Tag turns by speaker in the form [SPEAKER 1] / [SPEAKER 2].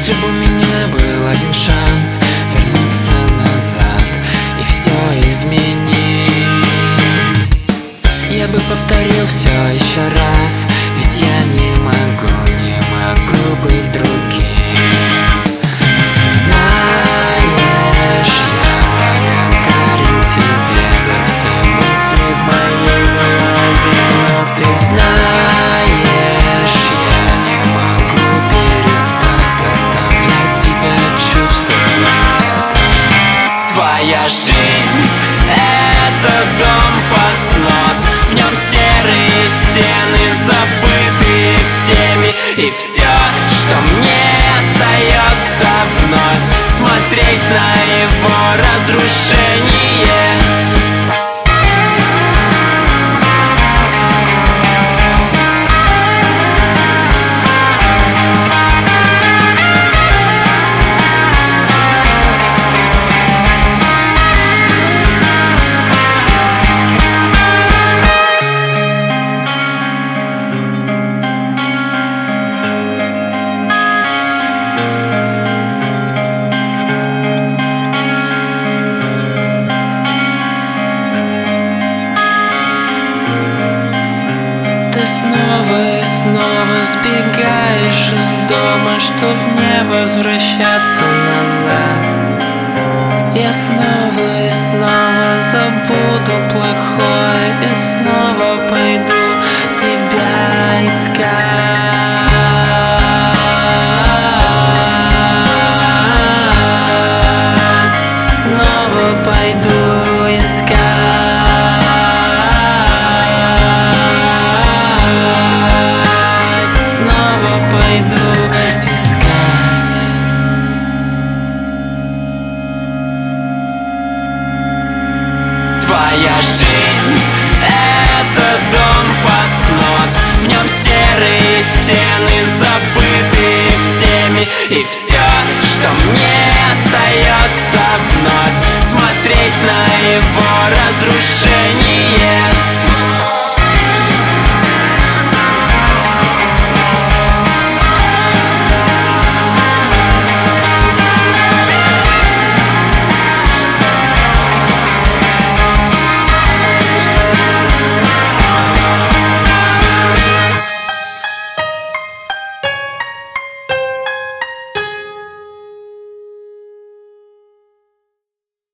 [SPEAKER 1] Если бы у меня был один шанс вернуться назад и все изменить, я бы повторил все еще раз, ведь я не могу быть другим. Знаешь, я благодарен тебе за все мысли в моей голове, но ты знаешь, я не могу перестать заставлять тебя чувствовать это. Твоя жизнь — это дом под снос, в нем серые стены, забытые всеми. И все, что мне остается, вновь смотреть на его разрушение. Ты снова и снова сбегаешь из дома, чтоб не возвращаться назад. Я снова и снова забуду плохое и снова пойду тебя искать. Снова пойду искать. Твоя жизнь — это дом под снос, в нем серые стены, забытые всеми. И все, что мне остается, вновь смотреть на его разрушение.